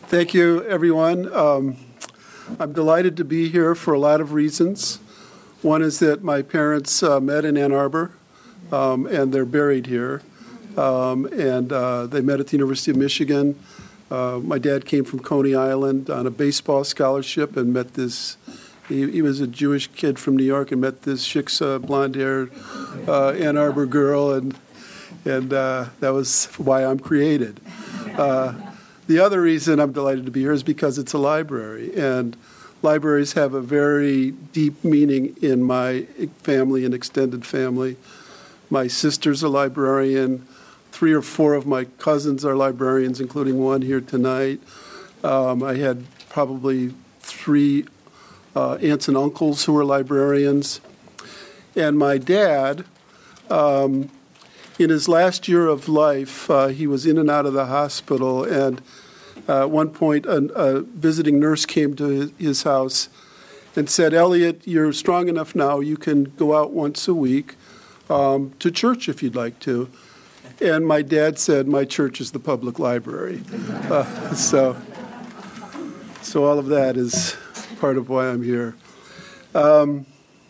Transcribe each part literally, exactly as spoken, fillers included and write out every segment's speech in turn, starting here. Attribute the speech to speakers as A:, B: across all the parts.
A: Thank you, everyone. Um, I'm delighted to be here for a lot of reasons. One is that my parents uh, met in Ann Arbor, um, and they're buried here. Um, and uh, they met at the University of Michigan. Uh, my dad came from Coney Island on a baseball scholarship and met this, he, he was a Jewish kid from New York and met this shiksa, blonde-haired uh, Ann Arbor girl, and and uh, that was why I'm created. Uh, the other reason I'm delighted to be here is because it's a library, and libraries have a very deep meaning in my family and extended family. My sister's a librarian. Three or four of my cousins are librarians, including one here tonight. Um, I had probably three uh, aunts and uncles who were librarians. And my dad, um, in his last year of life, uh, he was in and out of the hospital, and uh, at one point a, a visiting nurse came to his, his house and said, "Elliot, you're strong enough now, you can go out once a week um, to church if you'd like to." And my dad said, "My church is the public library." Uh, so, so all of that is part of why I'm here. Um,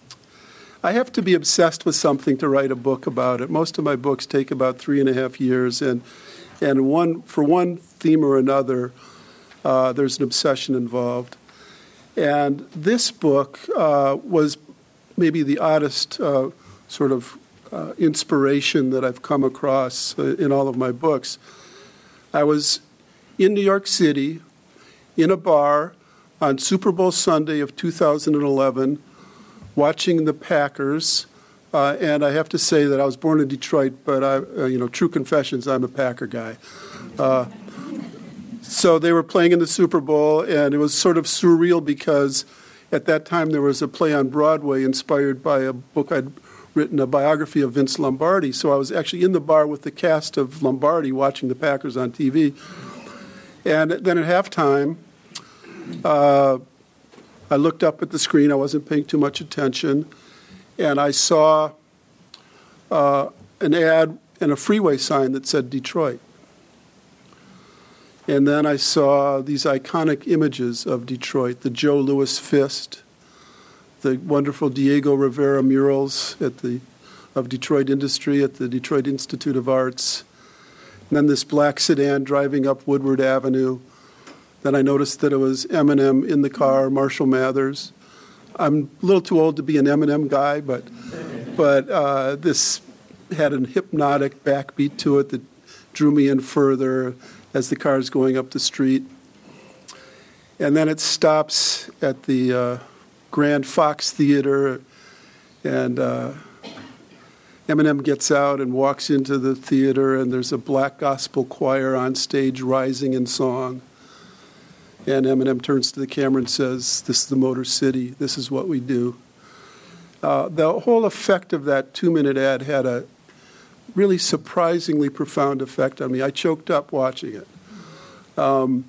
A: I have to be obsessed with something to write a book about it. Most of my books take about three and a half years, and and one for one theme or another, uh, there's an obsession involved. And this book uh, was maybe the oddest uh, sort of uh, inspiration that I've come across uh, in all of my books. I was in New York City in a bar on Super Bowl Sunday of two thousand eleven, watching the Packers, uh, and I have to say that I was born in Detroit, but I, uh, you know, true confessions, I'm a Packer guy. Uh, so they were playing in the Super Bowl, and it was sort of surreal because at that time there was a play on Broadway inspired by a book I'd written, a biography of Vince Lombardi. So I was actually in the bar with the cast of Lombardi watching the Packers on T V. And then at halftime, uh, I looked up at the screen. I wasn't paying too much attention. And I saw uh, an ad and a freeway sign that said Detroit. And then I saw these iconic images of Detroit, the Joe Louis fist, the wonderful Diego Rivera murals at the of Detroit Industry at the Detroit Institute of Arts. And then this black sedan driving up Woodward Avenue. Then I noticed that it was Eminem in the car, Marshall Mathers. I'm a little too old to be an Eminem guy, but but uh, this had a hypnotic backbeat to it that drew me in further as the car's going up the street. And then it stops at the uh, Grand Fox Theater, and uh, Eminem gets out and walks into the theater, and there's a black gospel choir on stage rising in song. And Eminem turns to the camera and says, "This is the Motor City. This is what we do." Uh, the whole effect of that two-minute ad had a really surprisingly profound effect on me. I choked up watching it. Um,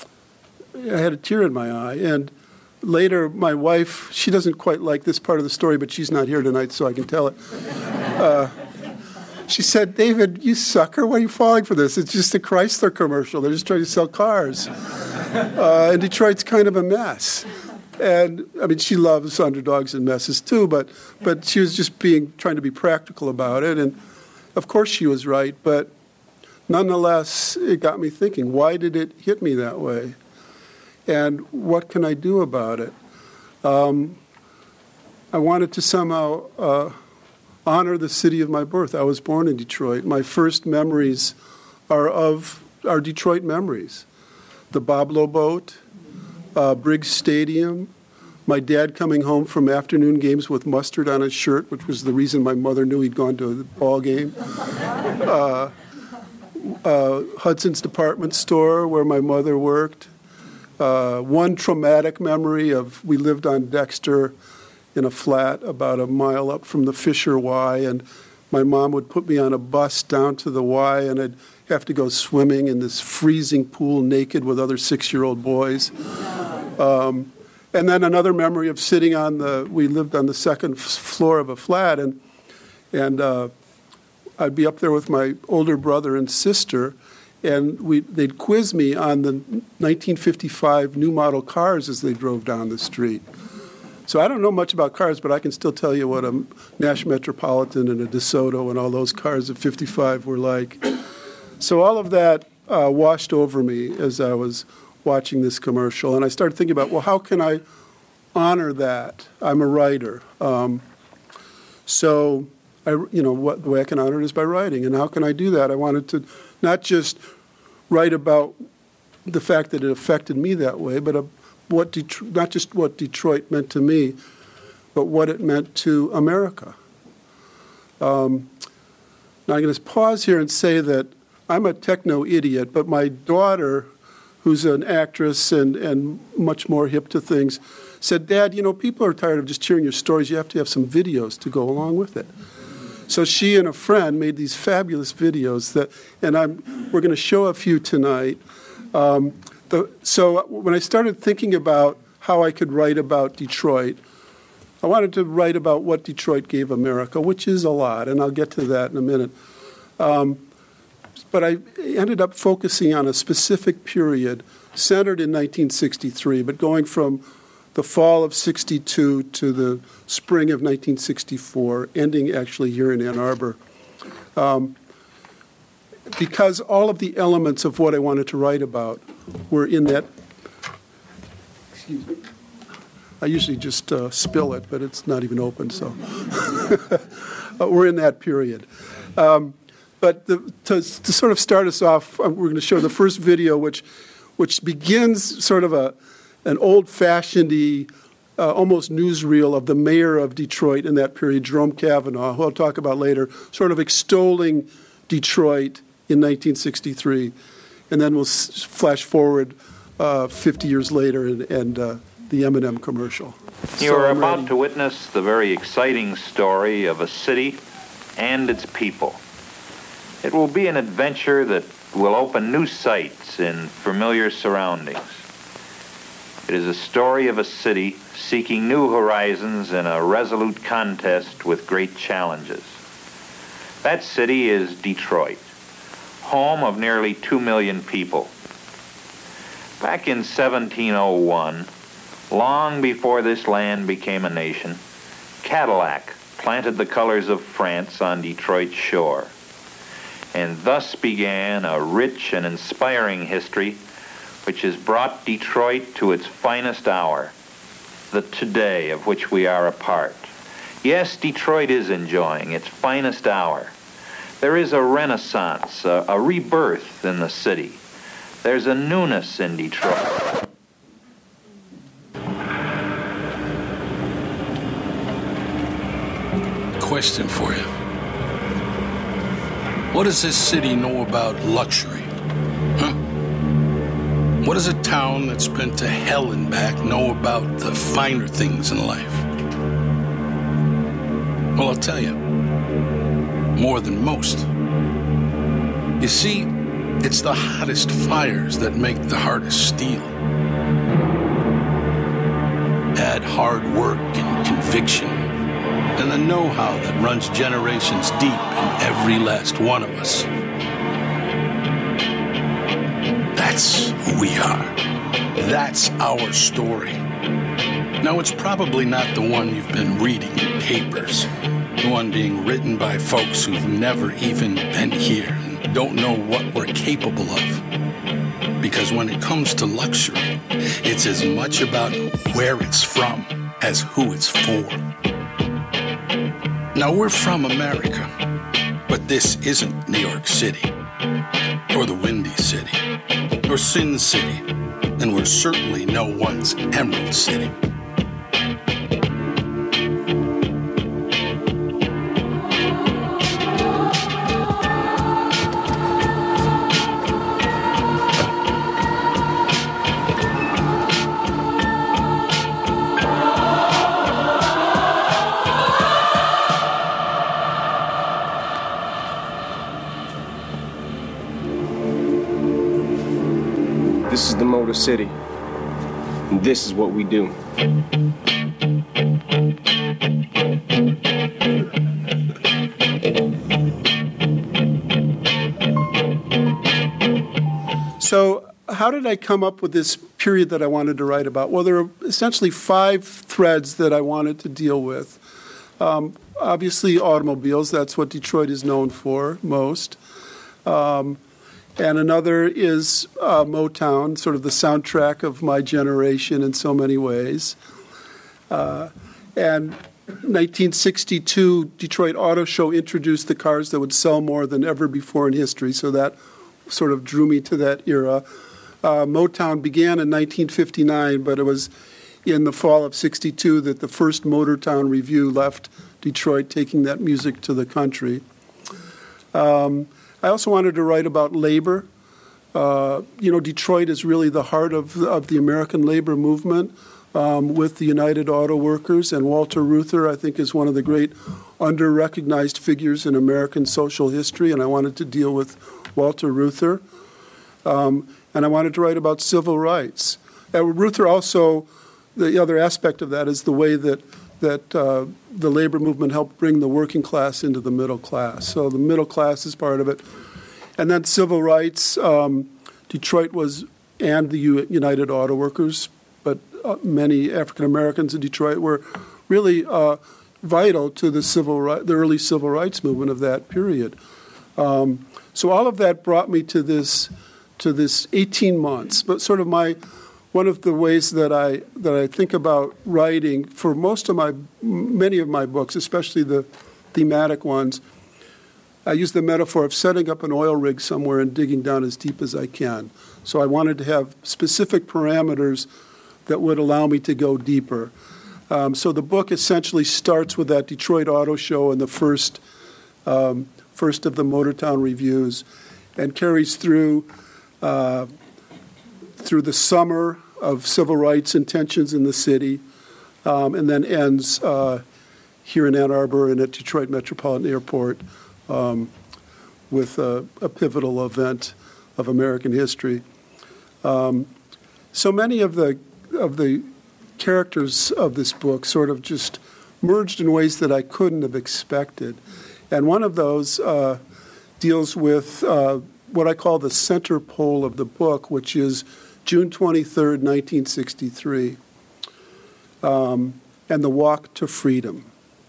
A: I had a tear in my eye. And later, my wife, she doesn't quite like this part of the story, but she's not here tonight, so I can tell it. Uh, she said, "David, you sucker, why are you falling for this? It's just a Chrysler commercial. They're just trying to sell cars. Uh, and Detroit's kind of a mess." And, I mean, she loves underdogs and messes too, but but she was just being trying to be practical about it. And, of course, she was right, but nonetheless, it got me thinking, why did it hit me that way? And what can I do about it? Um, I wanted to somehow uh, honor the city of my birth. I was born in Detroit. My first memories are of are Detroit memories. The Boblo boat, uh, Briggs Stadium, my dad coming home from afternoon games with mustard on his shirt, which was the reason my mother knew he'd gone to a ball game. Uh, uh, Hudson's department store where my mother worked. Uh, one traumatic memory of we lived on Dexter in a flat about a mile up from the Fisher Y, and my mom would put me on a bus down to the Y, and I'd have to go swimming in this freezing pool naked with other six-year-old boys. Um, and then another memory of sitting on the, we lived on the second floor of a flat, and and uh, I'd be up there with my older brother and sister, and we they'd quiz me on the nineteen fifty-five new model cars as they drove down the street. So I don't know much about cars, but I can still tell you what a Nash Metropolitan and a DeSoto and all those cars of fifty-five were like. So all of that uh, washed over me as I was watching this commercial, and I started thinking about, well, how can I honor that? I'm a writer. Um, so, I, you know, what, the way I can honor it is by writing. And how can I do that? I wanted to not just write about the fact that it affected me that way, but a, what Det- not just what Detroit meant to me, but what it meant to America. Um, now I'm going to pause here and say that I'm a techno-idiot, but my daughter, who's an actress and, and much more hip to things, said, Dad, you know, people are tired of just hearing your stories. You have to have some videos to go along with it. So she and a friend made these fabulous videos that, and I'm, we're going to show a few tonight. Um, the, so when I started thinking about how I could write about Detroit, I wanted to write about what Detroit gave America, which is a lot, and I'll get to that in a minute. Um, but I ended up focusing on a specific period centered in nineteen sixty-three, but going from the fall of sixty-two to the spring of nineteen sixty-four, ending actually here in Ann Arbor. Um, because all of the elements of what I wanted to write about were in that, excuse me, I usually just uh, spill it, but it's not even open, so. uh, we're in that period. Um, but the, to, to sort of start us off, we're going to show the first video, which, which begins sort of a, an old-fashioned-y, uh, almost newsreel of the mayor of Detroit in that period, Jerome Kavanaugh, who I'll talk about later, sort of extolling Detroit in nineteen sixty-three. And then we'll s- flash forward uh, fifty years later and, and uh, the M and M commercial.
B: You
A: So
B: are
A: I'm
B: about
A: ready.
B: to witness the very exciting story of a city and its people. It will be an adventure that will open new sights in familiar surroundings. It is a story of a city seeking new horizons in a resolute contest with great challenges. That city is Detroit, home of nearly two million people. Back in seventeen oh one, long before this land became a nation, Cadillac planted the colors of France on Detroit's shore. And thus began a rich and inspiring history which has brought Detroit to its finest hour, the today of which we are a part. Yes, Detroit is enjoying its finest hour. There is a renaissance, a, a rebirth in the city. There's a newness in Detroit.
C: Question for you. What does this city know about luxury? Huh? What does a town that's been to hell and back know about the finer things in life? Well, I'll tell you. More than most. You see, it's the hottest fires that make the hardest steel. Add hard work and conviction, and the know-how that runs generations deep in every last one of us. That's who we are. That's our story. Now, it's probably not the one you've been reading in papers, the one being written by folks who've never even been here and don't know what we're capable of. Because when it comes to luxury, it's as much about where it's from as who it's for. Now, we're from America, but this isn't New York City, or the Windy City, or Sin City, and we're certainly no one's Emerald City.
D: This is the Motor City, and this is what we do.
A: how did I come up with this period that I wanted to write about? Well, there are essentially five threads that I wanted to deal with. Um, obviously, automobiles, that's what Detroit is known for most. Um, and another is uh, Motown, sort of the soundtrack of my generation in so many ways. Uh, and nineteen sixty-two, Detroit Auto Show introduced the cars that would sell more than ever before in history, so that sort of drew me to that era. Uh, Motown began in nineteen fifty-nine, but it was in the fall of sixty-two that the first Motortown Review left Detroit, taking that music to the country. Um, I also wanted to write about labor. Uh, you know, Detroit is really the heart of, of the American labor movement. Um, with the United Auto Workers, and Walter Reuther, I think, is one of the great under-recognized figures in American social history, and I wanted to deal with Walter Reuther. Um, and I wanted to write about civil rights. And Reuther also, the other aspect of that is the way that, that uh, the labor movement helped bring the working class into the middle class. So the middle class is part of it. And then civil rights, um, Detroit was, and the U- United Auto Workers, but uh, many African Americans in Detroit were really uh, vital to the civil right, the early civil rights movement of that period. Um, so all of that brought me to this to this eighteen months. But sort of my one of the ways that I that I think about writing for most of my many of my books, especially the thematic ones, I use the metaphor of setting up an oil rig somewhere and digging down as deep as I can. So I wanted to have specific parameters that would allow me to go deeper. Um, so the book essentially starts with that Detroit Auto Show and the first um, first of the Motortown Reviews, and carries through uh, through the summer of civil rights and tensions in the city, um, and then ends uh, here in Ann Arbor and at Detroit Metropolitan Airport um, with a, a pivotal event of American history. Um, so many of the of the characters of this book sort of just merged in ways that I couldn't have expected. And one of those uh, deals with uh, what I call the center pole of the book, which is June twenty-third, nineteen sixty-three, um, and the Walk to Freedom.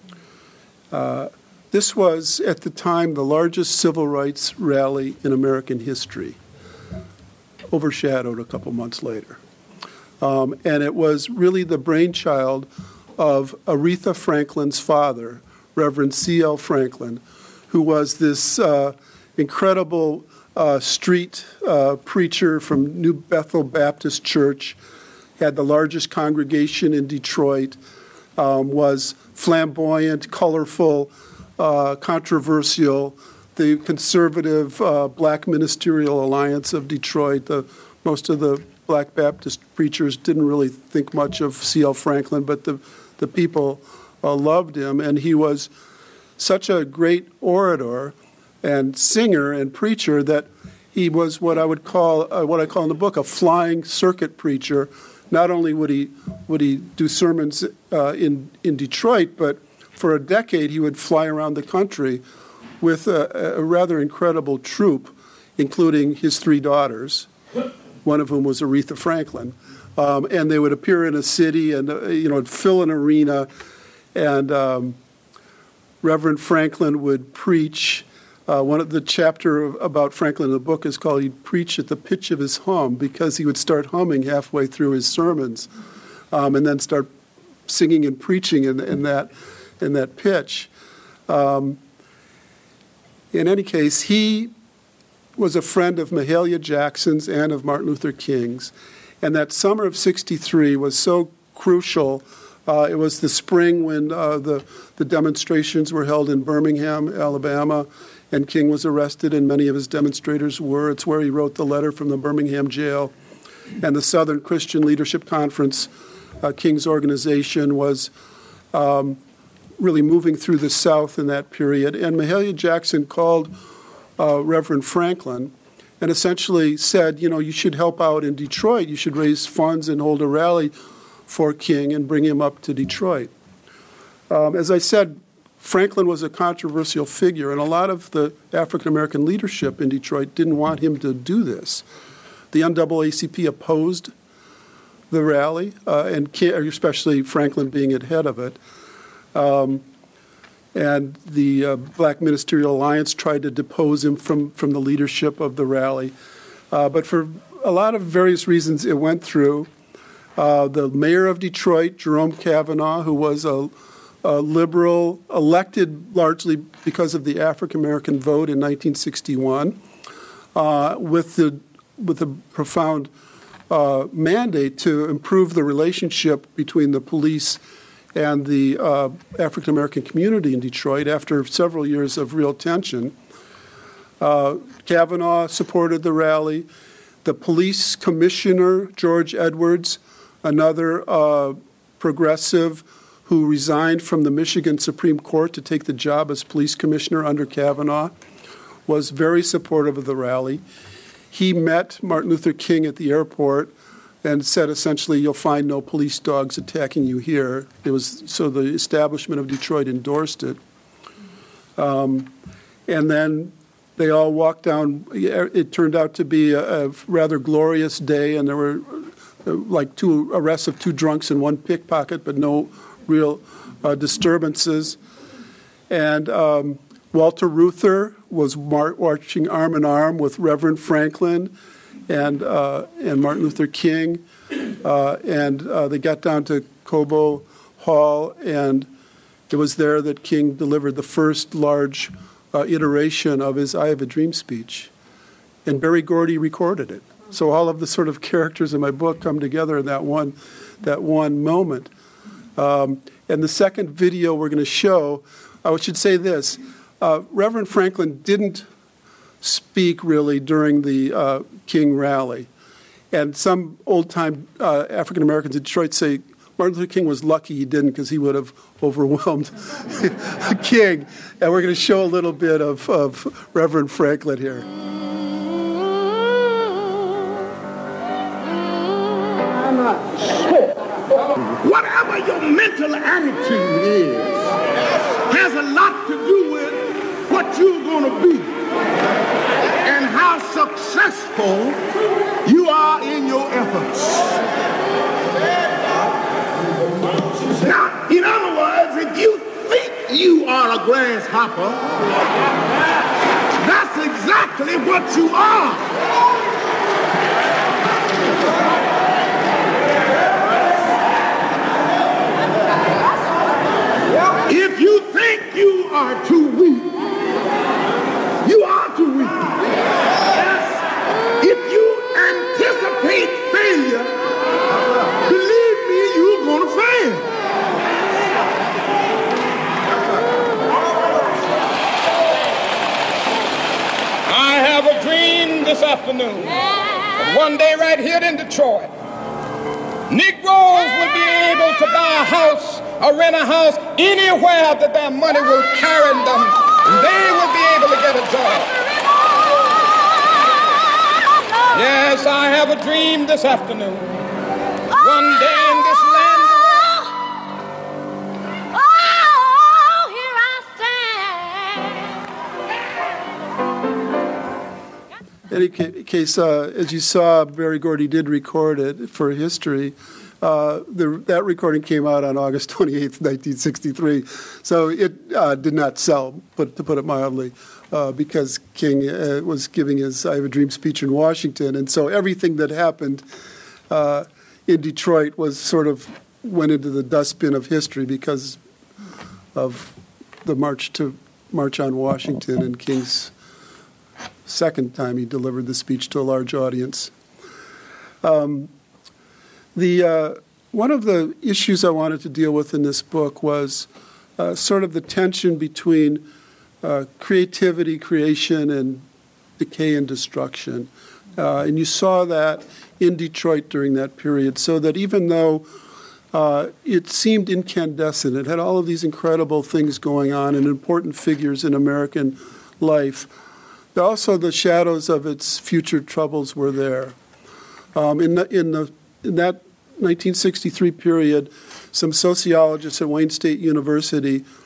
A: Uh, this was, at the time, the largest civil rights rally in American history, overshadowed a couple months later. Um, and it was really the brainchild of Aretha Franklin's father, Reverend C L Franklin, who was this uh, incredible uh, street uh, preacher from New Bethel Baptist Church, had the largest congregation in Detroit, um, was flamboyant, colorful, uh, controversial, the conservative uh, Black Ministerial Alliance of Detroit. The, most of the Black Baptist preachers didn't really think much of C L Franklin, but the, the people uh, loved him. And he was such a great orator and singer and preacher that he was what I would call, uh, what I call in the book, a flying circuit preacher. Not only would he would he do sermons uh, in, in Detroit, but for a decade he would fly around the country with a, a rather incredible troupe, including his three daughters, one of whom was Aretha Franklin. Um, and they would appear in a city and, uh, you know, fill an arena. And um, Reverend Franklin would preach. Uh, one of the chapter of, about Franklin in the book is called "He'd Preach at the Pitch of His Hum," because he would start humming halfway through his sermons um, and then start singing and preaching in, in, that, in that pitch. Um, in any case, he was a friend of Mahalia Jackson's and of Martin Luther King's. And that summer of sixty-three was so crucial. Uh, it was the spring when uh, the, the demonstrations were held in Birmingham, Alabama, and King was arrested, and many of his demonstrators were. It's where he wrote the letter from the Birmingham jail. And the Southern Christian Leadership Conference, uh, King's organization, was um, really moving through the South in that period. And Mahalia Jackson called uh, Reverend Franklin and essentially said, you know, you should help out in Detroit. You should raise funds and hold a rally for King and bring him up to Detroit. Um, as I said, Franklin was a controversial figure, and a lot of the African-American leadership in Detroit didn't want him to do this. the N double A C P opposed the rally, uh, and especially Franklin being at head of it. Um, and the uh, Black Ministerial Alliance tried to depose him from, from the leadership of the rally. Uh, but for a lot of various reasons it went through. Uh, the mayor of Detroit, Jerome Kavanaugh, who was a, a liberal, elected largely because of the African-American vote in nineteen sixty-one, uh, with the with a profound uh, mandate to improve the relationship between the police and the uh, African-American community in Detroit after several years of real tension. Uh, Kavanaugh supported the rally. The police commissioner, George Edwards, another uh, progressive who resigned from the Michigan Supreme Court to take the job as police commissioner under Kavanaugh, was very supportive of the rally. He met Martin Luther King at the airport and said essentially, you'll find no police dogs attacking you here. It was so the establishment of Detroit endorsed it. Um, and then they all walked down. It turned out to be a, a rather glorious day, and there were uh, like two arrests of two drunks and one pickpocket, but no real uh, disturbances. And um, Walter Reuther was mar- marching arm in arm with Reverend Franklin and uh, and Martin Luther King, uh, and uh, they got down to Cobo Hall, and it was there that King delivered the first large uh, iteration of his "I Have a Dream" speech, and Berry Gordy recorded it. So all of the sort of characters in my book come together in that one that one moment. Um, and the second video we're going to show, I should say this: uh, Reverend Franklin didn't speak really during the uh, King rally. And some old-time uh, African Americans in Detroit say Martin Luther King was lucky he didn't because he would have overwhelmed King. And we're going to show a little bit of, of Reverend Franklin here.
E: Whatever your mental attitude is has a lot to do with what you're going to be and how successful you are in your efforts. Now, in other words, if you think you are a grasshopper, that's exactly what you are. If you think you are too weak, you are too weak. If you anticipate failure, believe me, you're going to fail. I have a dream this afternoon. One day right here in Detroit, Negroes will be able to buy a house or rent a house anywhere that their money will carry them. And they will be able to get a job. Yes, I have a dream this afternoon. One day in this land.
F: Oh, here I stand.
A: In any case, uh, as you saw, Berry Gordy did record it for history. Uh, the, that recording came out on August twenty-eighth, nineteen sixty-three. So it uh, did not sell, but to put it mildly, uh, because King uh, was giving his I Have a Dream speech in Washington. And so everything that happened uh, in Detroit was sort of went into the dustbin of history because of the march to March on Washington and King's second time he delivered the speech to a large audience. Um, The uh, one of the issues I wanted to deal with in this book was uh, sort of the tension between uh, creativity, creation, and decay and destruction. Uh, and you saw that in Detroit during that period, so that even though uh, it seemed incandescent, it had all of these incredible things going on and important figures in American life, also the shadows of its future troubles were there. Um, in the, in the In that nineteen sixty-three period, some sociologists at Wayne State University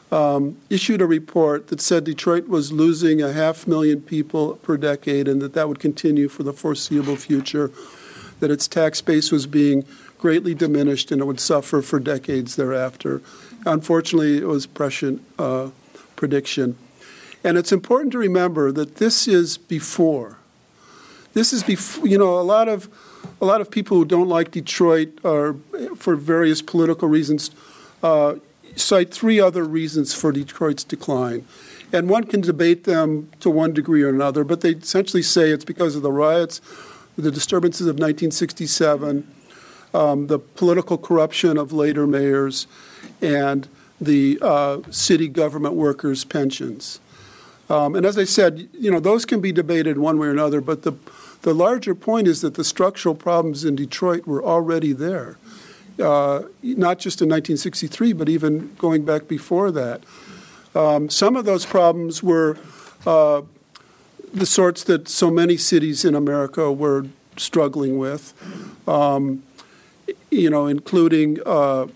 A: um, issued a report that said Detroit was losing a half million people per decade and that that would continue for the foreseeable future, that its tax base was being greatly diminished and it would suffer for decades thereafter. Unfortunately, it was prescient uh, prediction. And it's important to remember that this is before. This is before, you know, a lot of a lot of people who don't like Detroit are, for various political reasons, uh, cite three other reasons for Detroit's decline. And one can debate them to one degree or another, but they essentially say it's because of the riots, the disturbances of nineteen sixty-seven, um, the political corruption of later mayors, and the uh, city government workers' pensions. Um, and as I said, you know, those can be debated one way or another, but the the larger point is that the structural problems in Detroit were already there, uh, not just in nineteen sixty-three, but even going back before that. Um, some of those problems were uh, the sorts that so many cities in America were struggling with, um, you know, including uh,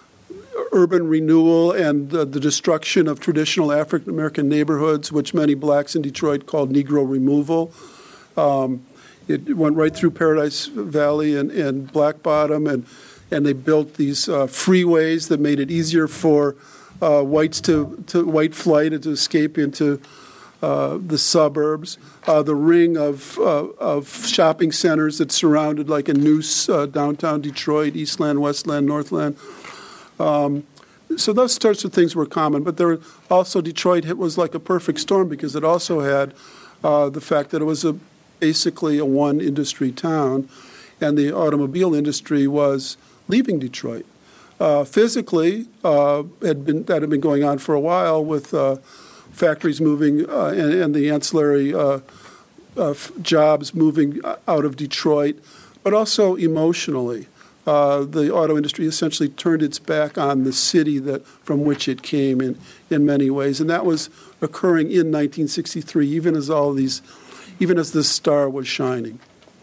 A: urban renewal and uh, the destruction of traditional African-American neighborhoods, which many blacks in Detroit called Negro removal. Um, it went right through Paradise Valley and, and Black Bottom, and, and they built these uh, freeways that made it easier for uh, whites to, to white flight and to escape into uh, the suburbs. Uh, the ring of, uh, of shopping centers that surrounded, like a noose, uh, downtown Detroit, Eastland, Westland, Northland. Um, so those sorts of things were common, but there were also Detroit was like a perfect storm because it also had uh, the fact that it was a basically a one-industry town, and the automobile industry was leaving Detroit. Uh, physically, uh, had been that had been going on for a while with uh, factories moving uh, and, and the ancillary uh, uh, jobs moving out of Detroit, but also emotionally. Uh, the auto industry essentially turned its back on the city that from which it came in, in many ways, and that was occurring in nineteen sixty-three, even as all these, even as the star was shining.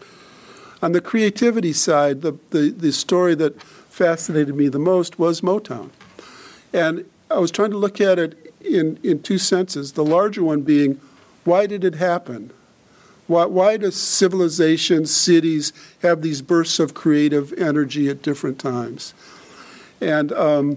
A: On the creativity side, the, the, the story that fascinated me the most was Motown, and I was trying to look at it in, in two senses. The larger one being, why did it happen? Why, why does civilization, cities, have these bursts of creative energy at different times? And, um,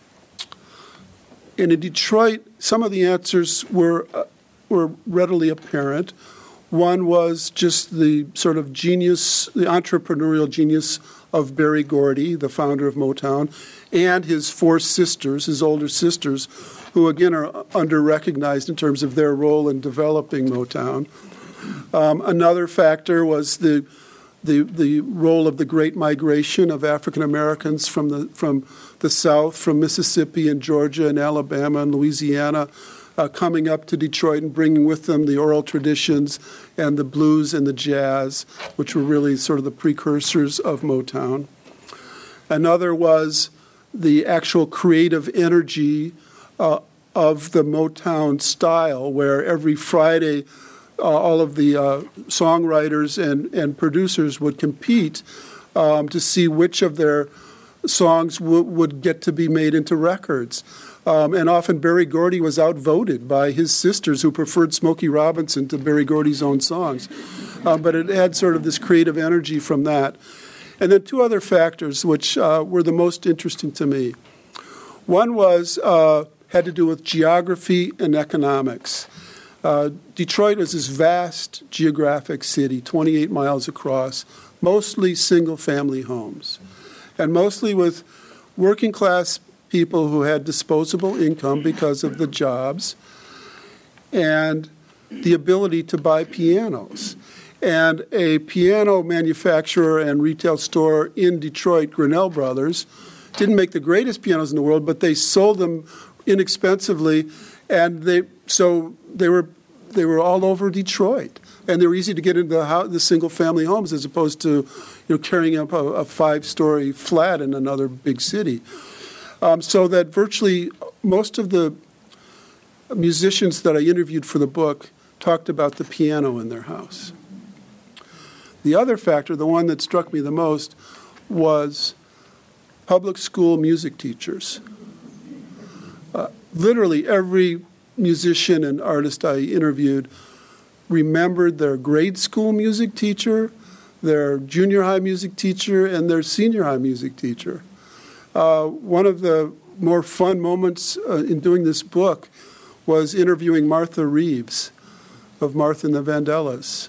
A: and in Detroit, some of the answers were, uh, were readily apparent. One was just the sort of genius, the entrepreneurial genius of Berry Gordy, the founder of Motown, and his four sisters, his older sisters, who again are under-recognized in terms of their role in developing Motown. Um, another factor was the, the the role of the Great Migration of African Americans from the from the South, from Mississippi and Georgia and Alabama and Louisiana, uh, coming up to Detroit and bringing with them the oral traditions and the blues and the jazz, which were really sort of the precursors of Motown. Another was the actual creative energy uh, of the Motown style, where every Friday Uh, all of the uh, songwriters and, and producers would compete um, to see which of their songs w- would get to be made into records. Um, and often Berry Gordy was outvoted by his sisters, who preferred Smokey Robinson to Berry Gordy's own songs. Um, but it had sort of this creative energy from that. And then two other factors which uh, were the most interesting to me. One was uh, had to do with geography and economics. Uh, Detroit is this vast geographic city, twenty-eight miles across, mostly single-family homes, and mostly with working-class people who had disposable income because of the jobs and the ability to buy pianos. And a piano manufacturer and retail store in Detroit, Grinnell Brothers, didn't make the greatest pianos in the world, but they sold them inexpensively, and they so they were they were all over Detroit, and they were easy to get into the, house, the single-family homes as opposed to, you know, carrying up a, a five-story flat in another big city. Um, so that virtually most of the musicians that I interviewed for the book talked about the piano in their house. The other factor, the one that struck me the most, was public school music teachers. uh, literally every musician and artist I interviewed remembered their grade school music teacher, their junior high music teacher, and their senior high music teacher. Uh, one of the more fun moments uh, in doing this book was interviewing Martha Reeves of Martha and the Vandellas.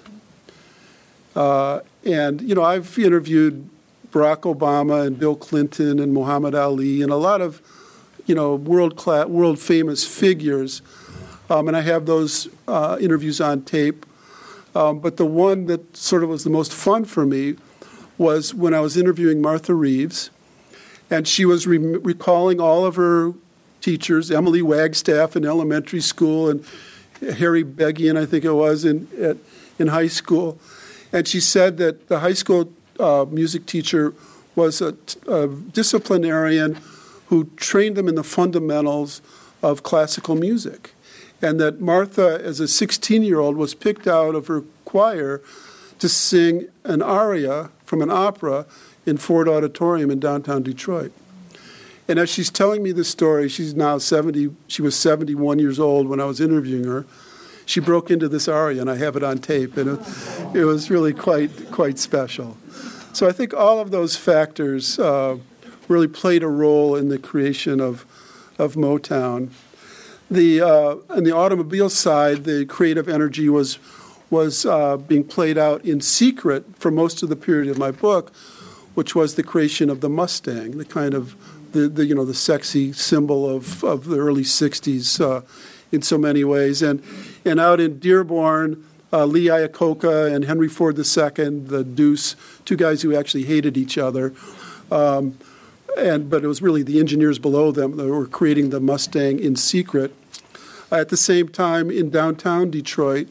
A: Uh, and, you know, I've interviewed Barack Obama and Bill Clinton and Muhammad Ali and a lot of, you know, world-class, world-famous figures. Um, and I have those uh, interviews on tape. Um, but the one that sort of was the most fun for me was when I was interviewing Martha Reeves. And she was re- recalling all of her teachers, Emily Wagstaff in elementary school and Harry Begian, I think it was, in at, in high school. And she said that the high school uh, music teacher was a, a disciplinarian who trained them in the fundamentals of classical music. And that Martha, as a sixteen-year-old, was picked out of her choir to sing an aria from an opera in Ford Auditorium in downtown Detroit. And as she's telling me this story, she's now seventy, she was seventy-one years old when I was interviewing her. She broke into this aria, and I have it on tape, and it, it was really quite quite special. So I think all of those factors uh, really played a role in the creation of of Motown. The uh, on the automobile side, the creative energy was was uh, being played out in secret for most of the period of my book, which was the creation of the Mustang, the kind of the, the you know the sexy symbol of, of the early sixties uh, in so many ways. And and out in Dearborn, uh, Lee Iacocca and Henry Ford the Second, the Deuce, two guys who actually hated each other. Um, and but it was really the engineers below them that were creating the Mustang in secret. At the same time, in downtown Detroit,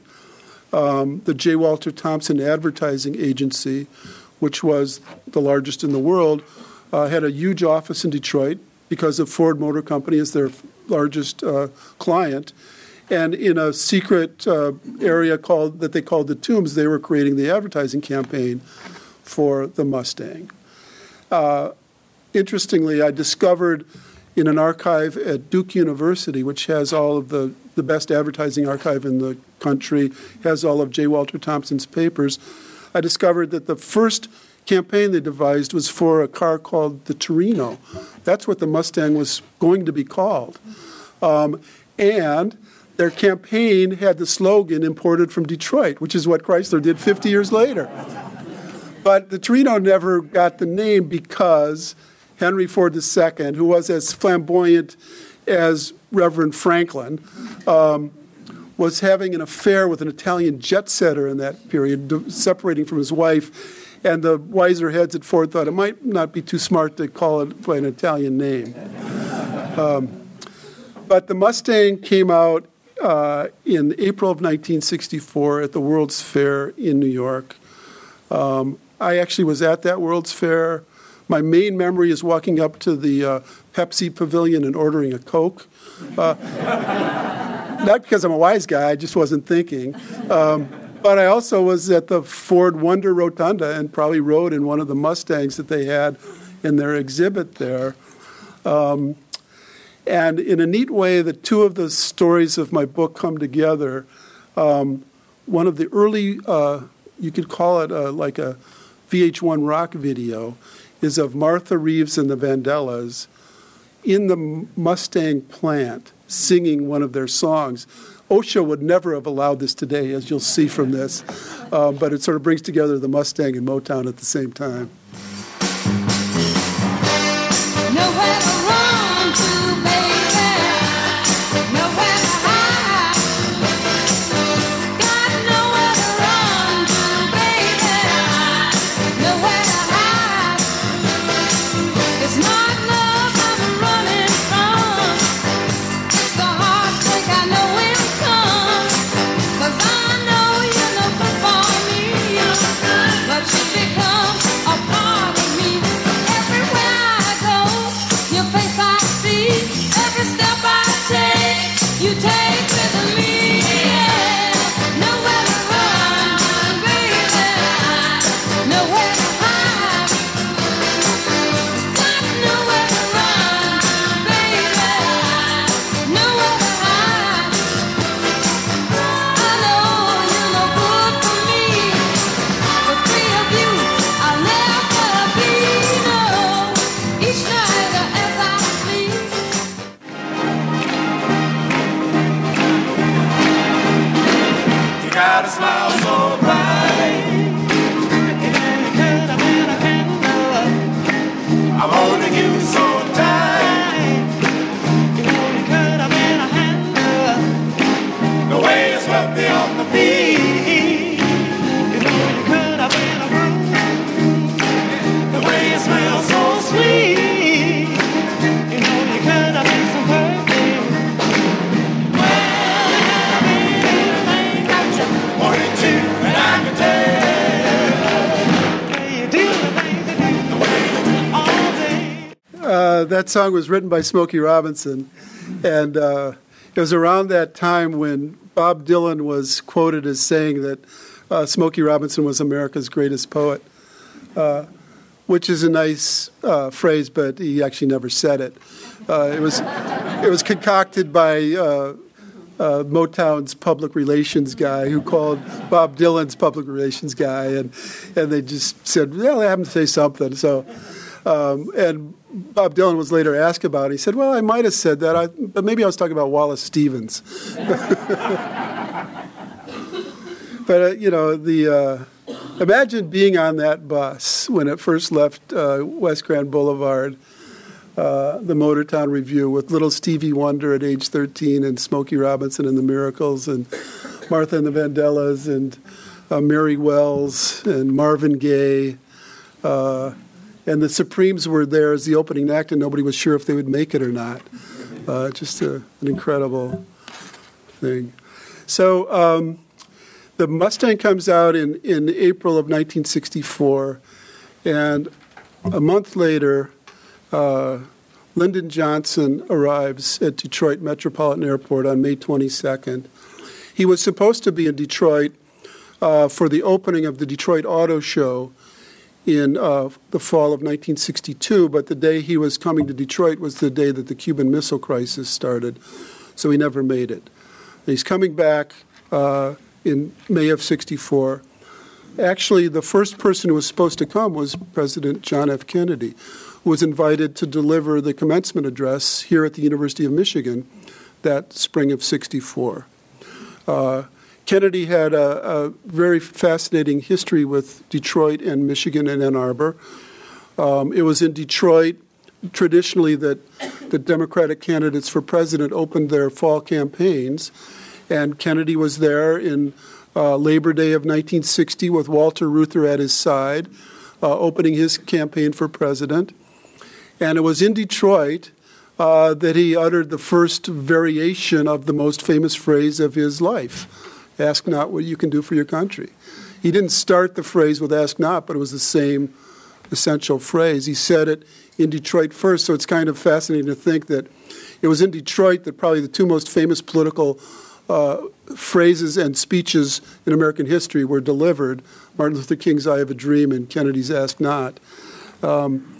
A: um, the J. Walter Thompson Advertising Agency, which was the largest in the world, uh, had a huge office in Detroit because of Ford Motor Company as their largest uh, client. And in a secret uh, area called that they called the Tombs, they were creating the advertising campaign for the Mustang. Uh, interestingly, I discovered in an archive at Duke University, which has all of the, the best advertising archive in the country, has all of J. Walter Thompson's papers, I discovered that the first campaign they devised was for a car called the Torino. That's what the Mustang was going to be called. Um, and their campaign had the slogan imported from Detroit, which is what Chrysler did fifty years later. But the Torino never got the name because Henry Ford the Second, who was as flamboyant as Reverend Franklin, um, was having an affair with an Italian jet setter in that period, separating from his wife. And the wiser heads at Ford thought it might not be too smart to call it by an Italian name. Um, but the Mustang came out uh, in April of nineteen sixty-four at the World's Fair in New York. Um, I actually was at that World's Fair. My main memory is walking up to the uh, Pepsi pavilion and ordering a Coke. Uh, not because I'm a wise guy, I just wasn't thinking. Um, but I also was at the Ford Wonder Rotunda and probably rode in one of the Mustangs that they had in their exhibit there. Um, and in a neat way, the two of the stories of my book come together. Um, one of the early, uh, you could call it a, like a V H one rock video, is of Martha Reeves and the Vandellas in the Mustang plant singing one of their songs. OSHA would never have allowed this today, as you'll see from this, um, but it sort of brings together the Mustang and Motown at the same time.
F: Nowhere to run to, baby. Nowhere to hide. Got nowhere to run to, baby. Nowhere to hide. It's not love I'm running from. It's the heartbreak I know will come. 'Cause I know you look for me, but you become a part
A: that song was written by Smokey Robinson, and uh, it was around that time when Bob Dylan was quoted as saying that uh, Smokey Robinson was America's greatest poet, uh, which is a nice uh, phrase, but he actually never said it. Uh, it was it was concocted by uh, uh, Motown's public relations guy who called Bob Dylan's public relations guy, and and they just said, well, they have to say something. So, um, and Bob Dylan was later asked about it. He said, well, I might have said that, I, but maybe I was talking about Wallace Stevens. But, uh, you know, the uh, imagine being on that bus when it first left uh, West Grand Boulevard, uh, the Motortown Review, with little Stevie Wonder at age thirteen and Smokey Robinson and the Miracles and Martha and the Vandellas and uh, Mary Wells and Marvin Gaye. Uh, and the Supremes were there as the opening act, and nobody was sure if they would make it or not. Uh, just a, an incredible thing. So um, the Mustang comes out in, in April of nineteen sixty-four, and a month later, uh, Lyndon Johnson arrives at Detroit Metropolitan Airport on May twenty-second. He was supposed to be in Detroit uh, for the opening of the Detroit Auto Show in uh, the fall of nineteen sixty-two, but the day he was coming to Detroit was the day that the Cuban Missile Crisis started, so he never made it. He's coming back uh, in May of sixty-four. Actually, the first person who was supposed to come was President John F. Kennedy, who was invited to deliver the commencement address here at the University of Michigan that spring of sixty-four. Uh, Kennedy had a, a very fascinating history with Detroit and Michigan and Ann Arbor. Um, it was in Detroit, traditionally, that the Democratic candidates for president opened their fall campaigns, and Kennedy was there in uh, Labor Day of nineteen sixty with Walter Reuther at his side, uh, opening his campaign for president. And it was in Detroit uh, that he uttered the first variation of the most famous phrase of his life: ask not what you can do for your country. He didn't start the phrase with ask not, but it was the same essential phrase. He said it in Detroit first, so it's kind of fascinating to think that it was in Detroit that probably the two most famous political uh, phrases and speeches in American history were delivered: Martin Luther King's I Have a Dream and Kennedy's Ask Not. Um,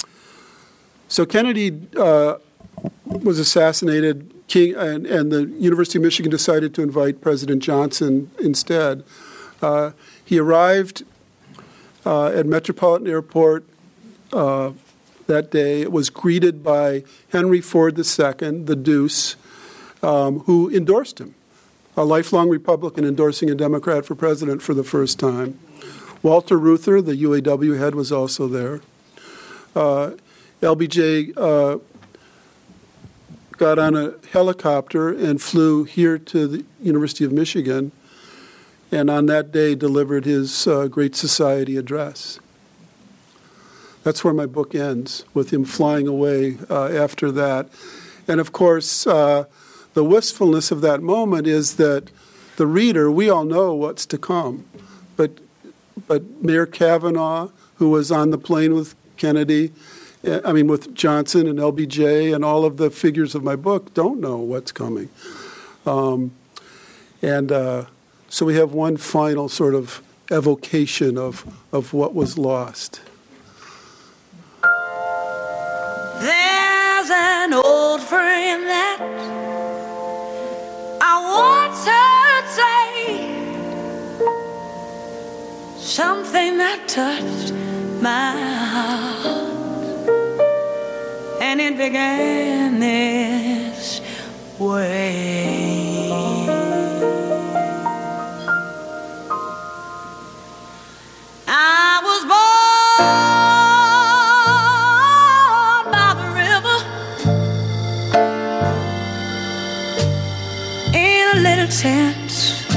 A: so Kennedy uh, was assassinated. King and, and the University of Michigan decided to invite President Johnson instead. Uh, he arrived uh, at Metropolitan Airport uh, that day. It was greeted by Henry Ford the Second, the Deuce, um, who endorsed him, a lifelong Republican endorsing a Democrat for president for the first time. Walter Reuther, the U A W head, was also there. Uh, L B J uh, got on a helicopter and flew here to the University of Michigan, and on that day delivered his uh, Great Society address. That's where my book ends, with him flying away uh, after that. And of course, uh, the wistfulness of that moment is that the reader, we all know what's to come, but but Mayor Kavanaugh, who was on the plane with Kennedy, I mean, with Johnson and L B J and all of the figures of my book, don't know what's coming. Um, and uh, so we have one final sort of evocation of, of what was lost.
F: There's an old friend that I once heard say something that touched my heart. And it began this way. I was born by the river in a little tent,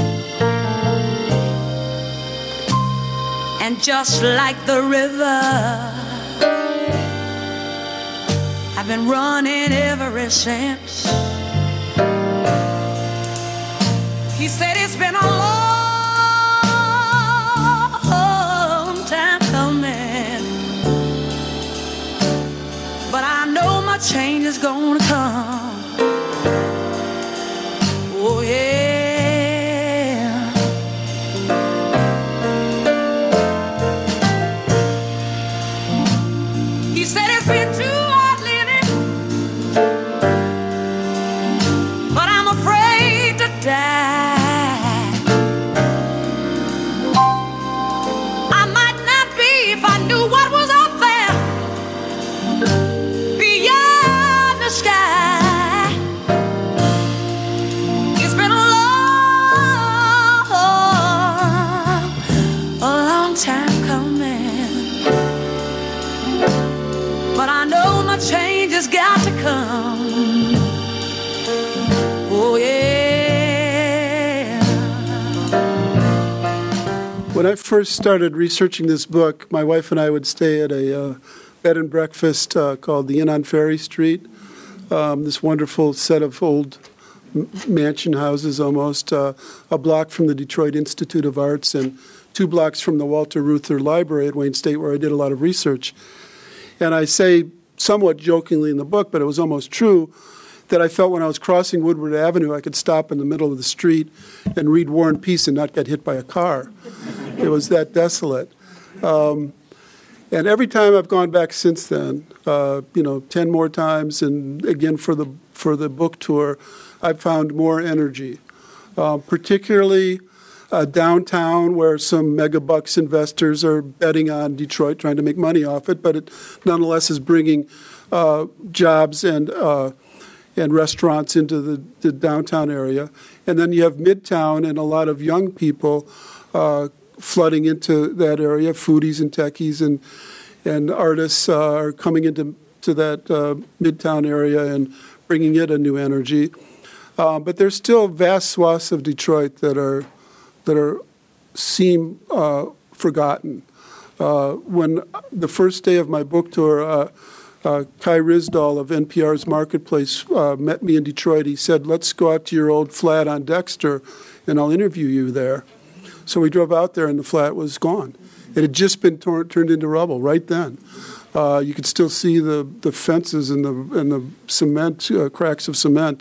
F: and just like the river, I've been running ever since. He said it's been a long time coming, but I know my chain
A: When I first started researching this book, my wife and I would stay at a uh, bed and breakfast uh, called the Inn on Ferry Street, um, this wonderful set of old m- mansion houses almost, uh, a block from the Detroit Institute of Arts and two blocks from the Walter Reuther Library at Wayne State, where I did a lot of research. And I say somewhat jokingly in the book, but it was almost true, that I felt when I was crossing Woodward Avenue, I could stop in the middle of the street and read War and Peace and not get hit by a car. It was that desolate. Um, and every time I've gone back since then, uh, you know, ten more times, and again for the for the book tour, I've found more energy, uh, particularly uh, downtown, where some megabucks investors are betting on Detroit, trying to make money off it, but it nonetheless is bringing uh, jobs and uh, and restaurants into the, the downtown area. And then you have Midtown and a lot of young people uh, flooding into that area, foodies and techies and and artists uh, are coming into to that uh, Midtown area and bringing it a new energy. Uh, but there's still vast swaths of Detroit that are that are seem uh, forgotten. Uh, when the first day of my book tour, uh, Uh, Kai Risdall of N P R's Marketplace uh, met me in Detroit. He said, let's go out to your old flat on Dexter, and I'll interview you there. So we drove out there, and the flat was gone. It had just been torn, turned into rubble right then. Uh, you could still see the, the fences and the, and the cement, uh, cracks of cement.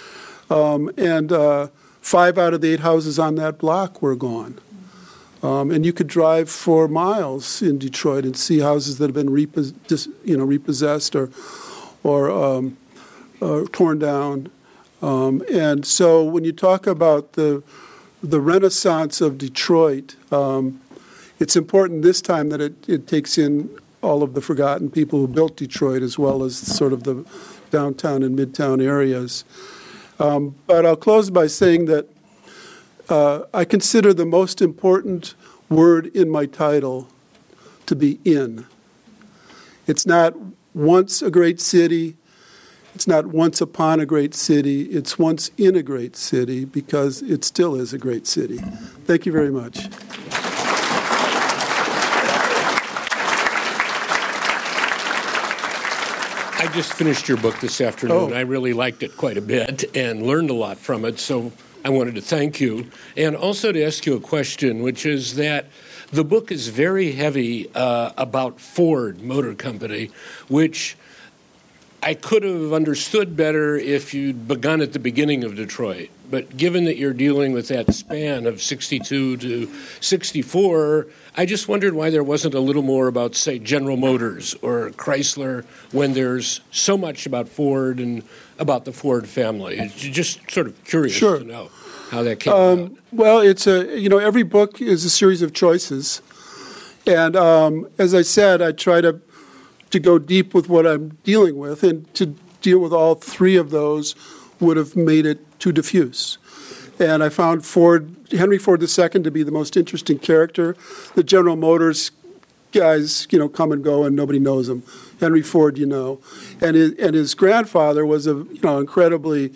A: Um, and uh, five out of the eight houses on that block were gone. Um, and you could drive for miles in Detroit and see houses that have been repos- dis, you know, repossessed or or um, uh, torn down. Um, and so when you talk about the the renaissance of Detroit, um, it's important this time that it, it takes in all of the forgotten people who built Detroit, as well as sort of the downtown and midtown areas. Um, but I'll close by saying that Uh, I consider the most important word in my title to be in. It's not once a great city. It's not once upon a great city. It's once in a great city, because it still is a great city. Thank you very much.
G: I just finished your book this afternoon.
A: Oh.
G: I really liked it quite a bit and learned a lot from it, so I wanted to thank you. And also to ask you a question, which is that the book is very heavy uh, about Ford Motor Company, which I could have understood better if you'd begun at the beginning of Detroit. But given that you're dealing with that span of sixty-two to sixty-four, I just wondered why there wasn't a little more about, say, General Motors or Chrysler, when there's so much about Ford and about the Ford family. It's just sort of curious
A: Sure.
G: to know how that came
A: Um,
G: about.
A: well, it's a, you know, every book is a series of choices. And um, as I said, I try to to go deep with what I'm dealing with, and to deal with all three of those would have made it too diffuse. And I found Ford, Henry Ford the Second, to be the most interesting character. The General Motors guys, you know, come and go, and nobody knows them. Henry Ford, you know, and his, and his grandfather was a, you know, incredibly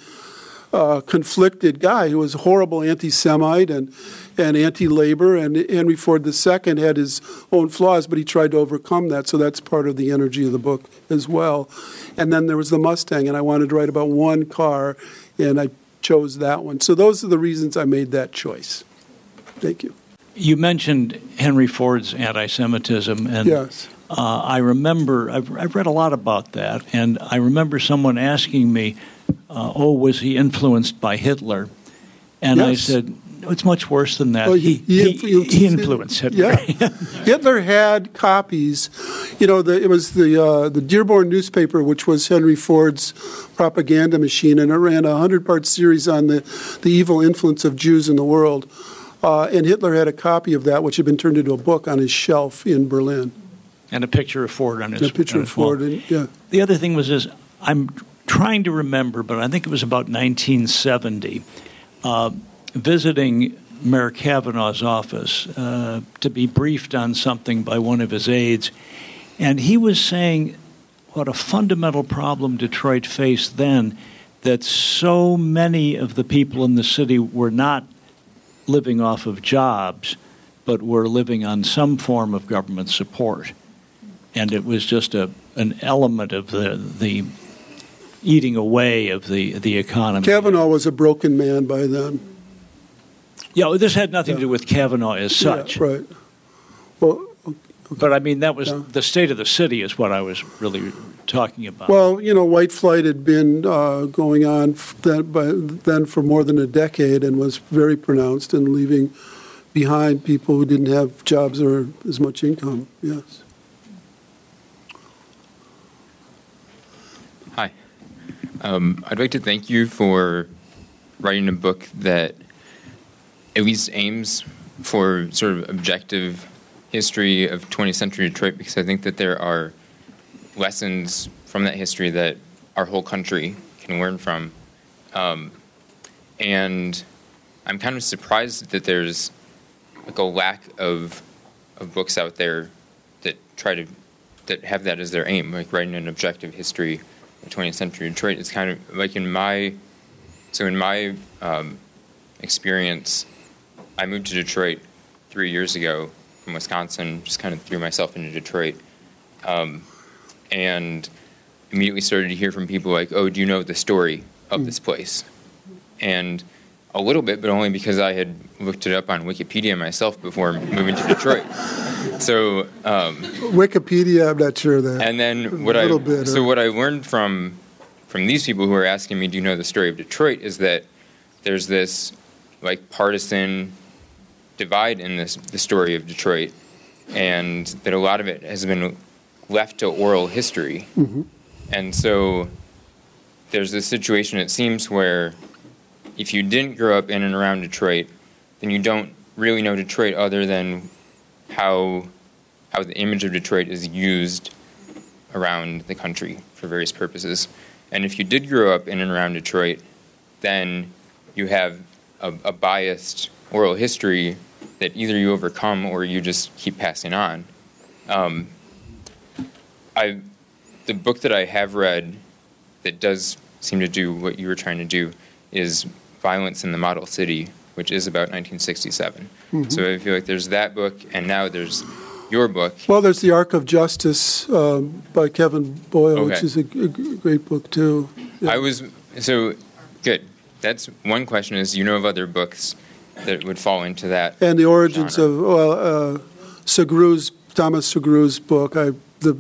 A: uh, conflicted guy. He was a horrible anti-Semite and and anti-labor, and Henry Ford the Second had his own flaws, but he tried to overcome that. So that's part of the energy of the book as well. And then there was the Mustang, and I wanted to write about one car, and I chose that one. So those are the reasons I made that choice. Thank you.
H: You mentioned Henry Ford's anti-Semitism, and
A: Yes.
H: uh, I remember, I've, I've read a lot about that, and I remember someone asking me, uh, oh, was he influenced by Hitler? And I
A: Yes.
H: said, no, it's much worse than that.
A: Oh,
H: he,
A: he-
H: he,
A: he-
H: he influenced Hitler.
A: Yeah. Hitler had copies. You know, the, it was the uh, the Dearborn newspaper, which was Henry Ford's propaganda machine, and it ran a hundred-part series on the, the evil influence of Jews in the world. Uh, and Hitler had a copy of that, which had been turned into a book on his shelf in Berlin.
H: And a picture of Ford on his
A: And a picture
H: on
A: of
H: his wall.
A: Ford. And, yeah.
H: The other thing was this, I'm trying to remember, but I think it was about nineteen seventy, uh, visiting Mayor Kavanaugh's office uh, to be briefed on something by one of his aides, and he was saying what a fundamental problem Detroit faced then, that so many of the people in the city were not living off of jobs, but were living on some form of government support. And it was just a an element of the the eating away of the, the economy.
A: Kavanaugh was a broken man by then.
H: Yeah, this had nothing
A: Yeah.
H: to do with Kavanaugh as such.
A: Yeah, right. Well,
H: But, I mean, that was
A: Yeah.
H: the state of the city is what I was really talking about.
A: well, you know, white flight had been uh, going on f- then, by, then for more than a decade and was very pronounced and leaving behind people who didn't have jobs or as much income. Yes.
I: Hi. Um, I'd like to thank you for writing a book that at least aims for sort of objective history of twentieth century Detroit, because I think that there are lessons from that history that our whole country can learn from. Um, and I'm kind of surprised that there's like a lack of of books out there that try to that have that as their aim, like writing an objective history of twentieth century Detroit. It's kind of like in my so in my um, experience, I moved to Detroit three years ago from Wisconsin, just kind of threw myself into Detroit, um, and immediately started to hear from people like, oh, do you know the story of this place? And a little bit, but only because I had looked it up on Wikipedia myself before moving to Detroit. So um,
A: Wikipedia, I'm not sure of that.
I: and then what
A: A
I: I
A: little bit,
I: so
A: or-
I: what I learned from from these people who are asking me, do you know the story of Detroit, is that there's this like partisan divide in this the story of Detroit, and that a lot of it has been left to oral history.
A: Mhm.
I: And so there's this situation, it seems, where if you didn't grow up in and around Detroit, then you don't really know Detroit other than how how the image of Detroit is used around the country for various purposes. And if you did grow up in and around Detroit, then you have a, a biased oral history that either you overcome or you just keep passing on. Um, I, the book that I have read that does seem to do what you were trying to do is Violence in the Model City, which is about nineteen sixty-seven.
A: Mhm.
I: So I feel like there's that book, and now there's your book.
A: Well, there's The Arc of Justice um, by Kevin Boyle, which
I: Okay.
A: is a, a g- great book, too. Yeah.
I: I was, so, good. That's one question is, you know of other books that would fall into that?
A: And the origins
I: genre?
A: of, well, uh, Segru's, Thomas Segru's book, I, the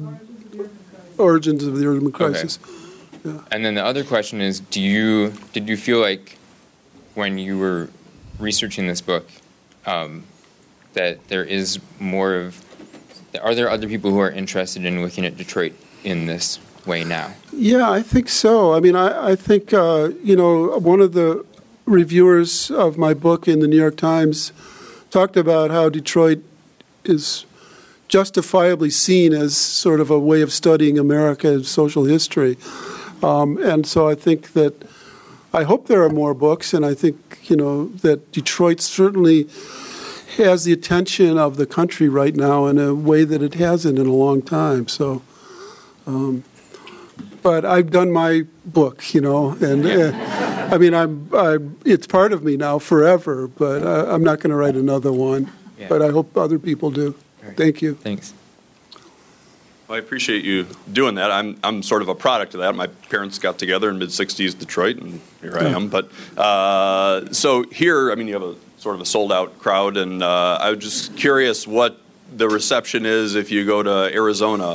A: origins of the urban crisis.
I: And then the other question is, do you did you feel like when you were researching this book um, that there is more of, are there other people who are interested in looking at Detroit in this way now?
A: Yeah, I think so. I mean, I, I think, uh, you know, one of the reviewers of my book in the New York Times talked about how Detroit is justifiably seen as sort of a way of studying America's social history. Um, and so I think that, I hope there are more books, and I think, you know, that Detroit certainly has the attention of the country right now in a way that it hasn't in a long time. So, um, but I've done my book, you know, and uh, I mean, I'm, I'm, it's part of me now forever, but I, I'm not going to write another one.
I: Yeah.
A: But I hope other people do.
I: Right.
A: Thank you.
I: Thanks.
J: Well, I appreciate you doing that. I'm I'm sort of a product of that. My parents got together in mid sixties Detroit, and here I am. But uh, so here, I mean, you have a sort of a sold out crowd, and uh, I was just curious what the reception is if you go to Arizona.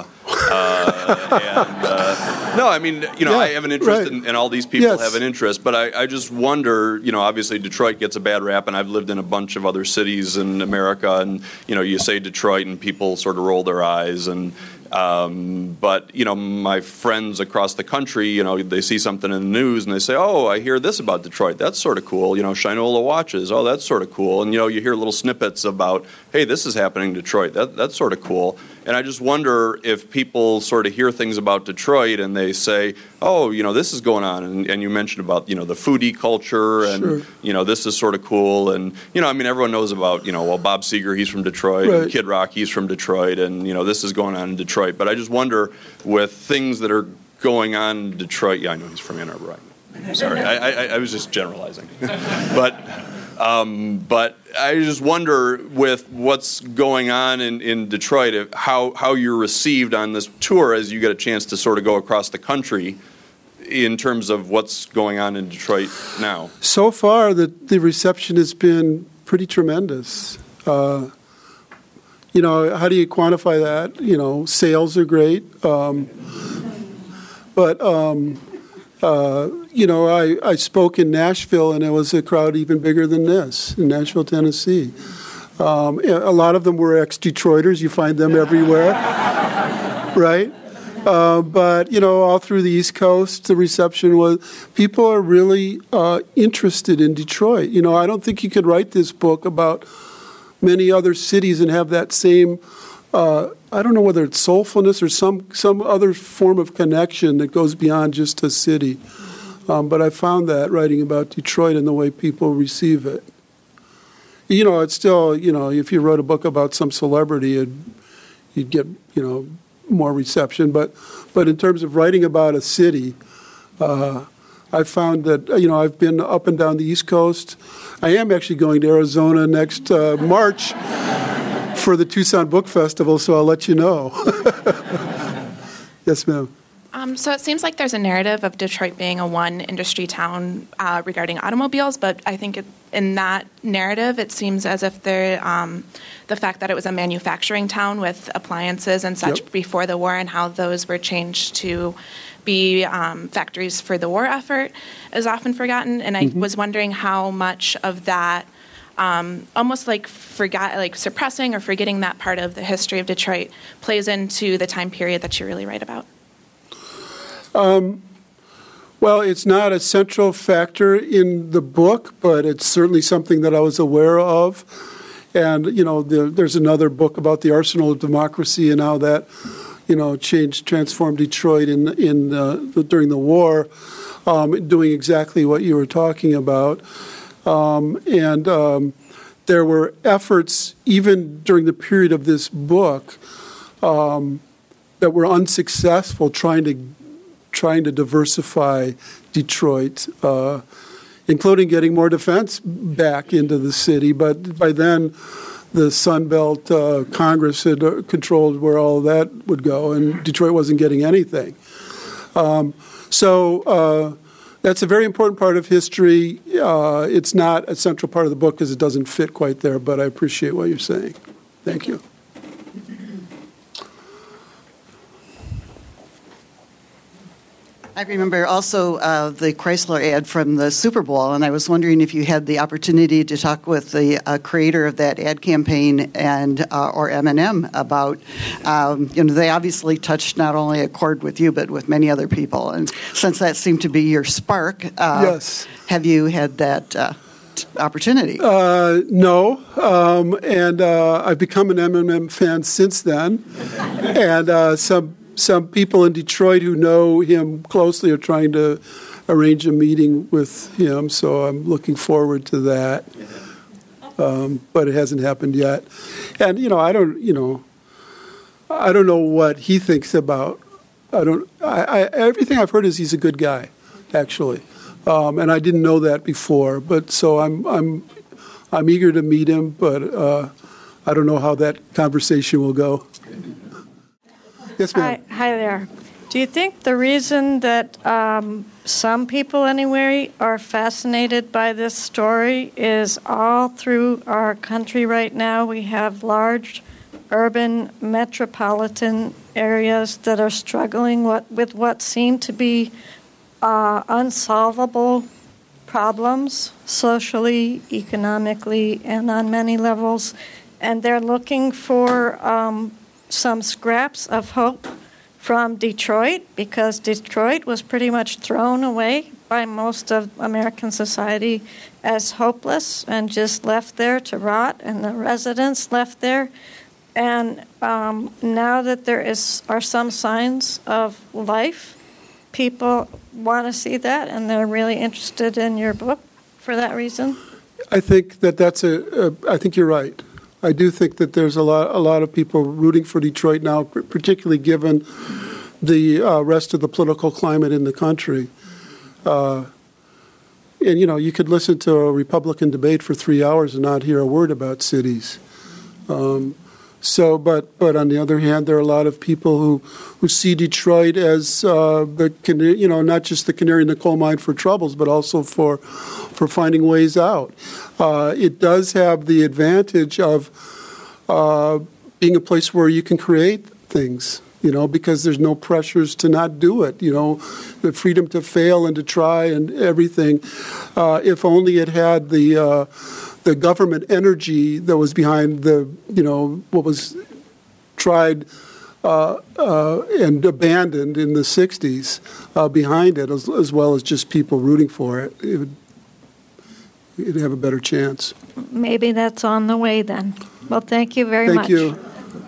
J: Uh, and, uh, no, I mean, you know,
A: Yeah,
J: I have an interest
A: right.
J: in, and all these people
A: Yes.
J: have an interest, but I, I just wonder, you know, obviously Detroit gets a bad rap, and I've lived in a bunch of other cities in America, and, you know, you say Detroit and people sort of roll their eyes, and um, but, you know, my friends across the country, you know, they see something in the news and they say, oh, I hear this about Detroit. That's sort of cool. You know, Shinola watches. Oh, that's sort of cool. And, you know, you hear little snippets about, hey, this is happening in Detroit. That, that's sort of cool. And I just wonder if people sort of hear things about Detroit and they say, oh, you know, this is going on. And, and you mentioned about, you know, the foodie culture and,
A: Sure.
J: you know, this is sort of cool. And, you know, I mean, everyone knows about, you know, well, Bob Seger, he's from Detroit.
A: Right.
J: And Kid Rock, he's from Detroit. And, you know, this is going on in Detroit. But I just wonder with things that are going on in Detroit. Yeah, I know he's from Ann Arbor. Right? Sorry, I, I, I was just generalizing. But Um, but I just wonder, with what's going on in, in Detroit, if, how, how you're received on this tour as you get a chance to sort of go across the country in terms of what's going on in Detroit now.
A: So far, the, the reception has been pretty tremendous. Uh, you know, how do you quantify that? You know, sales are great. Um, but, um, uh, you know, I, I spoke in Nashville, and it was a crowd even bigger than this, in Nashville, Tennessee. Um, a lot of them were ex-Detroiters. You find them everywhere, right? Uh, but, you know, all through the East Coast, the reception was, people are really uh, interested in Detroit. You know, I don't think you could write this book about many other cities and have that same, uh, I don't know whether it's soulfulness or some, some other form of connection that goes beyond just a city. Um, but I found that writing about Detroit and the way people receive it. You know, it's still, you know, if you wrote a book about some celebrity, you'd, you'd get, you know, more reception, but but in terms of writing about a city, uh, I found that, you know, I've been up and down the East Coast. I am actually going to Arizona next uh, March for the Tucson Book Festival, so I'll let you know. Yes, ma'am.
K: Um, so it seems like there's a narrative of Detroit being a one-industry town uh, regarding automobiles, but I think it, in that narrative, it seems as if there, um, the fact that it was a manufacturing town with appliances and such yep. before the war, and how those were changed to be um, factories for the war effort, is often forgotten. And I mm-hmm. was wondering how much of that, um, almost like forgot, like suppressing or forgetting that part of the history of Detroit, plays into the time period that you really write about.
A: Um, well, it's not a central factor in the book, but it's certainly something that I was aware of. And, you know, the, there's another book about the arsenal of democracy and how that, you know, changed, transformed Detroit in in uh, during the war, um, doing exactly what you were talking about. Um, and um, there were efforts, even during the period of this book, um, that were unsuccessful trying to trying to diversify Detroit, uh, including getting more defense back into the city. But by then, the Sun Belt uh, Congress had uh, controlled where all of that would go, and Detroit wasn't getting anything. Um, so uh, that's a very important part of history. Uh, it's not a central part of the book because it doesn't fit quite there, but I appreciate what you're saying. Thank you.
L: I remember also uh, the Chrysler ad from the Super Bowl, and I was wondering if you had the opportunity to talk with the uh, creator of that ad campaign and uh, or M and M about, um, you know, they obviously touched not only a chord with you but with many other people, and since that seemed to be your spark, uh,
A: yes,
L: have you had that uh, t- opportunity?
A: Uh, no, um, and uh, I've become an M and M fan since then, and uh, some. Some people in Detroit who know him closely are trying to arrange a meeting with him, so I'm looking forward to that. Um, but it hasn't happened yet. And, you know, I don't, you know, I don't know what he thinks about. I don't, I, I everything I've heard is he's a good guy, actually. Um, and I didn't know that before, but so I'm, I'm, I'm eager to meet him, but uh, I don't know how that conversation will go. Yes, ma'am.
M: Hi, hi there. Do you think the reason that um, some people, anyway, are fascinated by this story is all through our country right now we have large urban metropolitan areas that are struggling what, with what seem to be uh, unsolvable problems socially, economically, and on many levels, and they're looking for um, some scraps of hope from Detroit, because Detroit was pretty much thrown away by most of American society as hopeless and just left there to rot, and the residents left there. And um, now that there is are some signs of life, people want to see that, and they're really interested in your book for that reason.
A: I think that that's a, a I think you're right. I do think that there's a lot, a lot of people rooting for Detroit now, particularly given the uh, rest of the political climate in the country. Uh, and you know, you could listen to a Republican debate for three hours and not hear a word about cities. Um, so, but but on the other hand, there are a lot of people who, who see Detroit as uh, the you know not just the canary in the coal mine for troubles, but also for for finding ways out. Uh, it does have the advantage of uh, being a place where you can create things. You know, because there's no pressures to not do it. You know, the freedom to fail and to try and everything. Uh, if only it had the uh, the government energy that was behind the, you know, what was tried uh, uh, and abandoned in the sixties uh, behind it, as, as well as just people rooting for it, it would it'd have a better chance.
M: Maybe that's on the way then. Well, thank you very
A: Thank
M: much.
A: you.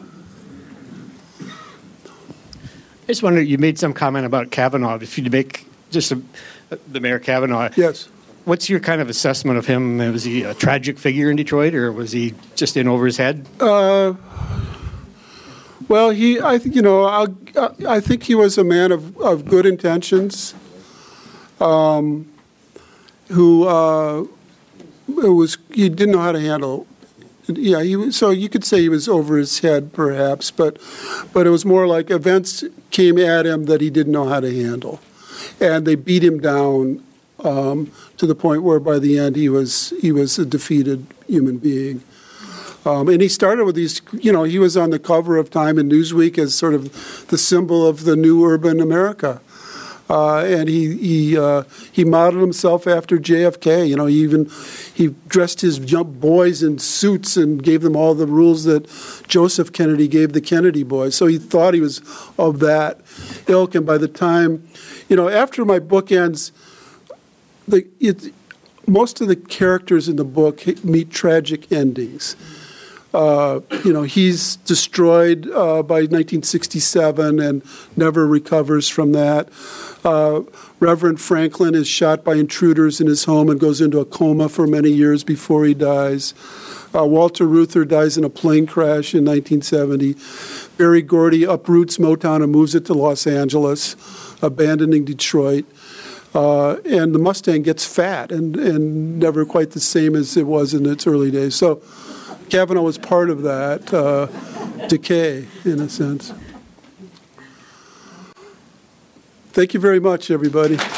N: I just wondered, you made some comment about Kavanaugh. If you'd make just a, the Mayor Kavanaugh.
A: Yes.
N: What's your kind of assessment of him? Was he a tragic figure in Detroit, or was he just in over his head?
A: Uh, well, he, I think, you know, I, I think he was a man of, of good intentions, um, who, uh, who was, he didn't know how to handle. Yeah, he, so you could say he was over his head, perhaps, but but it was more like events came at him that he didn't know how to handle, and they beat him down um, to the point where by the end he was he was a defeated human being. Um, and he started with these, you know, he was on the cover of Time and Newsweek as sort of the symbol of the new urban America. Uh, and he he uh, he modeled himself after J F K. You know, he even he dressed his young boys in suits and gave them all the rules that Joseph Kennedy gave the Kennedy boys. So he thought he was of that ilk. And by the time, you know, after my book ends, the it, most of the characters in the book meet tragic endings. Uh, you know, he's destroyed uh, by nineteen sixty-seven and never recovers from that. Uh, Reverend Franklin is shot by intruders in his home and goes into a coma for many years before he dies. Uh, Walter Reuther dies in a plane crash in nineteen seventy. Berry Gordy uproots Motown and moves it to Los Angeles, abandoning Detroit. Uh, and the Mustang gets fat and, and never quite the same as it was in its early days. So Kavanaugh was part of that uh, decay, in a sense. Thank you very much, everybody.